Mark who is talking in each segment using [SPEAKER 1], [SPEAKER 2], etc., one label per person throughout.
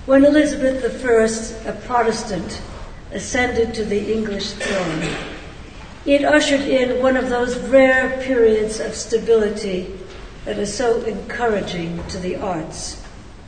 [SPEAKER 1] when Elizabeth I, a Protestant, ascended to the English throne. It ushered in one of those rare periods of stability that is so encouraging to the arts.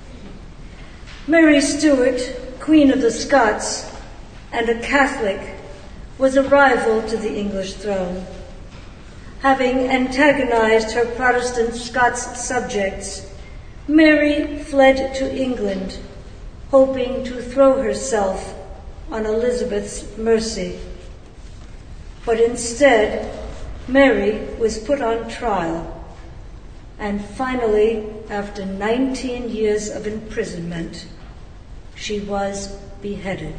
[SPEAKER 1] Mary Stuart, Queen of the Scots and a Catholic, was a rival to the English throne. Having antagonized her Protestant Scots subjects, Mary fled to England, hoping to throw herself on Elizabeth's mercy. But instead, Mary was put on trial, and finally, after 19 years of imprisonment, she was beheaded.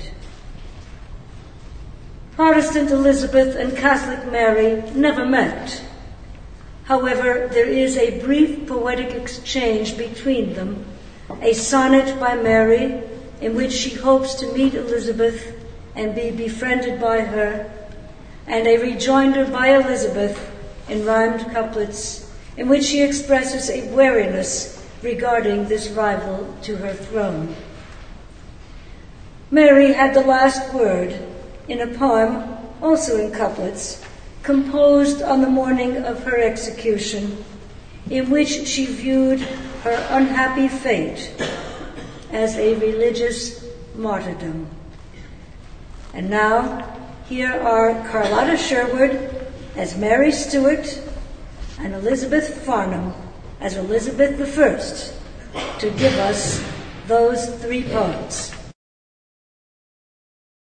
[SPEAKER 1] Protestant Elizabeth and Catholic Mary never met. However, there is a brief poetic exchange between them, a sonnet by Mary in which she hopes to meet Elizabeth and be befriended by her, and a rejoinder by Elizabeth in rhymed couplets in which she expresses a wariness regarding this rival to her throne. Mary had the last word in a poem, also in couplets, composed on the morning of her execution, in which she viewed her unhappy fate as a religious martyrdom. And now, here are Carlotta Sherwood as Mary Stuart and Elizabeth Farnham as Elizabeth I to give us those three poems.